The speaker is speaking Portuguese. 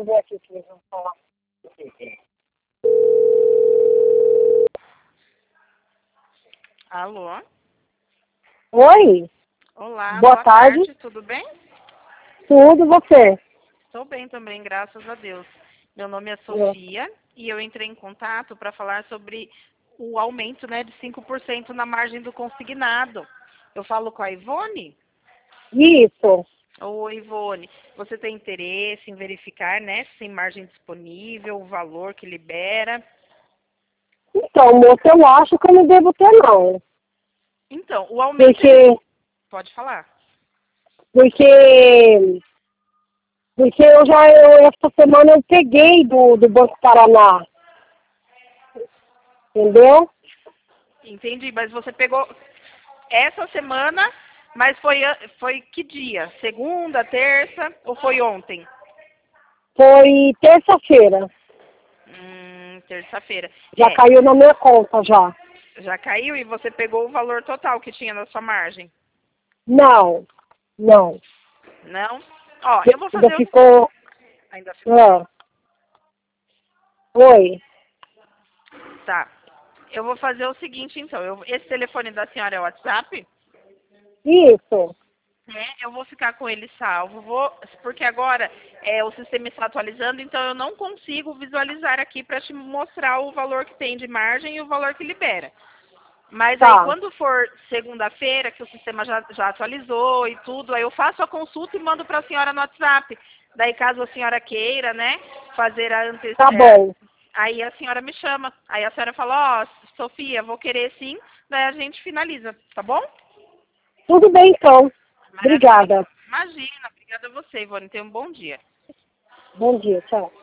Vamos ver aqui o que eles vão falar. Alô? Oi, Olá, boa tarde. tudo bem? Tudo, você? Estou bem também, graças a Deus. Meu nome é Sofia e eu entrei em contato para falar sobre o aumento, né, de 5% na margem do consignado. Eu falo com a Ivone? Isso. Oi, Ivone. Você tem interesse em verificar, né, se tem margem disponível, o valor que libera? Então, moça, eu acho que eu não devo ter, não. Então, o aumento... Pode falar. Porque essa semana eu peguei do Banco Paraná. Entendeu? Entendi, mas você pegou essa semana, mas foi que dia? Segunda, terça ou foi ontem? Foi terça-feira. Terça-feira. Já caiu na minha conta, já. Já caiu e você pegou o valor total que tinha na sua margem? Não. Não? Ó, eu vou Ainda fazer ficou... Ainda ficou. Ah. Oi. Tá. Eu vou fazer o seguinte, então. Esse telefone da senhora é o WhatsApp? Isso. Eu vou ficar com ele salvo, porque agora o sistema está atualizando, então eu não consigo visualizar aqui para te mostrar o valor que tem de margem e o valor que libera. Mas Tá. aí quando for segunda-feira, que o sistema já atualizou e tudo, aí eu faço a consulta e mando para a senhora no WhatsApp. Daí caso a senhora queira, né, fazer a Tá bom. aí a senhora me chama. Aí a senhora fala, ó, Sofia, vou querer sim, daí a gente finaliza, tá bom? Tudo bem, então. Maravilha. Obrigada. Imagina, obrigada a você, Ivone. Tenha um bom dia. Bom dia, tchau.